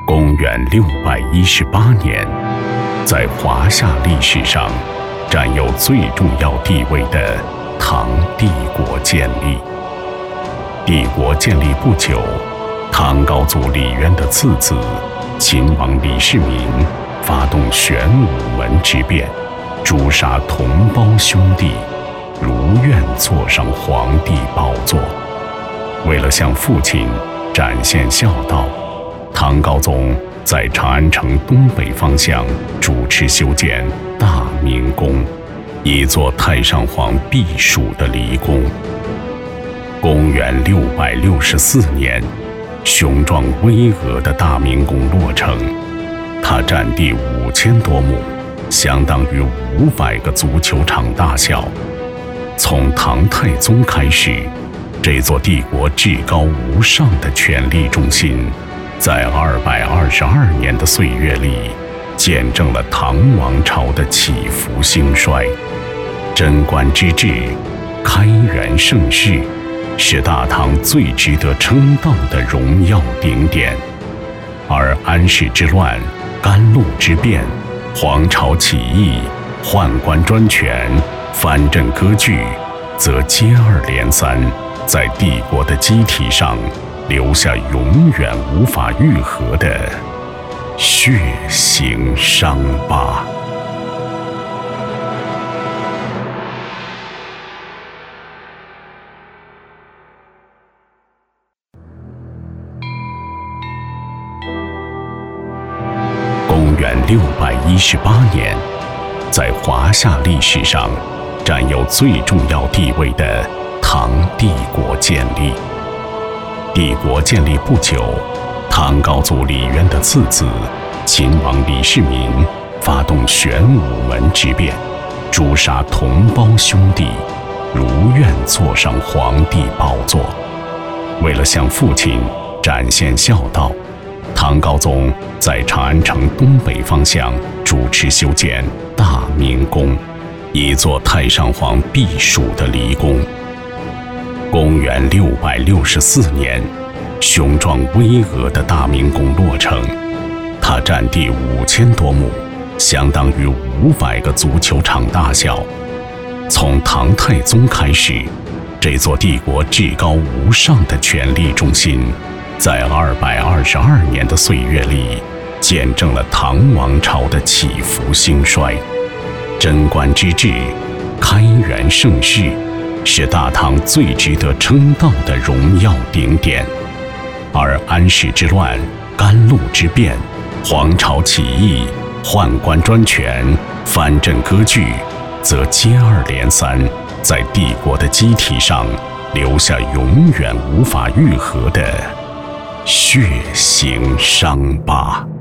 公元618年，在华夏历史上占有最重要地位的唐帝国建立。帝国建立不久，唐高祖李渊的次子秦王李世民发动玄武门之变，诛杀同胞兄弟，如愿坐上皇帝宝座。为了向父亲展现孝道，唐高宗在长安城东北方向主持修建大明宫，一座太上皇避暑的离宫。公元664年，雄壮巍峨的大明宫落成，它占地5000多亩，相当于500个足球场大小。从唐太宗开始，这座帝国至高无上的权力中心，在222年的岁月里，见证了唐王朝的起伏兴衰。贞观之治、开元盛世，是大唐最值得称道的荣耀顶点。而安史之乱、甘露之变、黄巢起义、宦官专权、藩镇割据，则接二连三，在帝国的机体上留下永远无法愈合的血腥伤疤。公元618年，在华夏历史上占有最重要地位的唐帝国建立。帝国建立不久，唐高祖李渊的次子秦王李世民发动玄武门之变，诛杀同胞兄弟，如愿坐上皇帝宝座。为了向父亲展现孝道，唐高宗在长安城东北方向主持修建大明宫，一座太上皇避暑的离宫。公元664年，雄壮巍峨的大明宫落成，它占地5000多亩，相当于500个足球场大小。从唐太宗开始，这座帝国至高无上的权力中心，在222年的岁月里，见证了唐王朝的起伏兴衰。贞观之治、开元盛世，是大唐最值得称道的荣耀顶点。而安史之乱、甘露之变、黄巢起义、宦官专权、藩镇割据，则接二连三，在帝国的机体上留下永远无法愈合的血腥伤疤。